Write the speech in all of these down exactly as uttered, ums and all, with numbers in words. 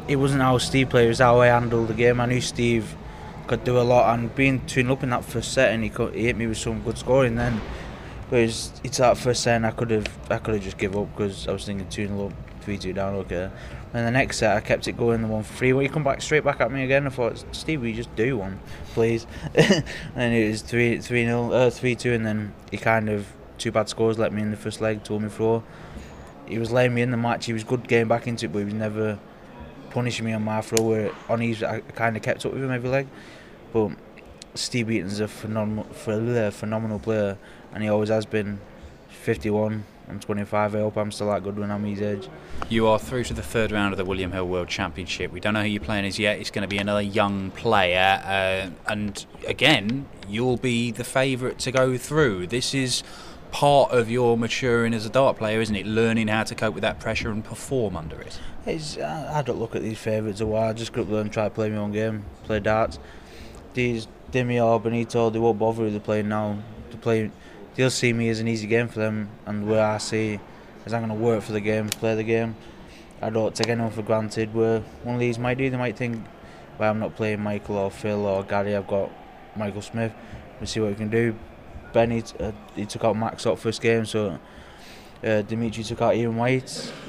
it wasn't how Steve played, it was how I handled the game. I knew Steve could do a lot, and being two nil up in that first set, and he, could, he hit me with some good scoring then. Whereas it's that first set, and I could have I could have just give up because I was thinking two nil up, three two down, okay. And the next set, I kept it going, the one for three. When he come back straight back at me again, I thought, Steve, will you just do one, please? And it was three three nil, uh, three two, and then he kind of two bad scores let me in the first leg, told me throw. He was letting me in the match. He was good getting back into it, but he was never punishing me on my throw. Where on his, I kind of kept up with him every leg. But Steve Beaton's a phenomenal, a phenomenal player, and he always has been. fifty-one, I'm twenty-five. I hope I'm still that good when I'm his age. You are through to the third round of the William Hill World Championship. We don't know who you're playing as yet. It's going to be another young player, uh, and again, you'll be the favourite to go through. This is part of your maturing as a dart player, isn't it? Learning how to cope with that pressure and perform under it. It's, I don't look at these favourites a while. I just grew up there and try to play my own game, play darts. These Demi or Benito, they won't bother who they're playing now. They're playing. They'll see me as an easy game for them, and where I see is I'm going to work for the game, play the game. I don't take anyone for granted. Where one of these might do, they might think, well, I'm not playing Michael or Phil or Gary, I've got Michael Smith. We'll see what we can do. Ben, he, uh, he took out Max out first game, so uh, Dimitri took out Ian White.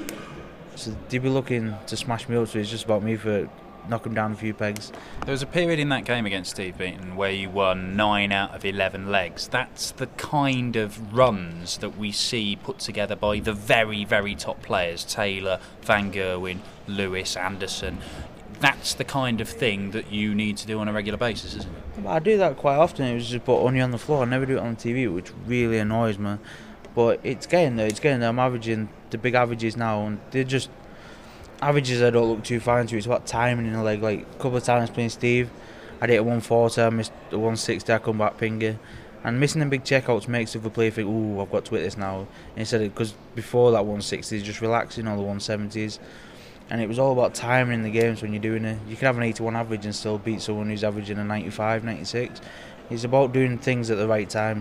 So they'd be looking to smash me up, so it's just about me for knock him down a few pegs. There was a period in that game against Steve Beaton where you won nine out of eleven legs. That's the kind of runs that we see put together by the very, very top players. Taylor, Van Gerwen, Lewis, Anderson. That's the kind of thing that you need to do on a regular basis, isn't it? I do that quite often. It was just put only on the floor. I never do it on T V, which really annoys me. But it's getting there. It's getting there. I'm averaging the big averages now, and they're just averages I don't look too far into. It's about timing in the leg. Like a couple of times playing Steve, I did a one forty, I missed a one sixty, I come back pinger. And missing them big checkouts makes the other player think, ooh, I've got to hit this now. Instead of, because before that one sixty, just relaxing, all the one seventies. And it was all about timing in the games when you're doing it. You can have an eighty-one average and still beat someone who's averaging a ninety-five, ninety-six. It's about doing things at the right time.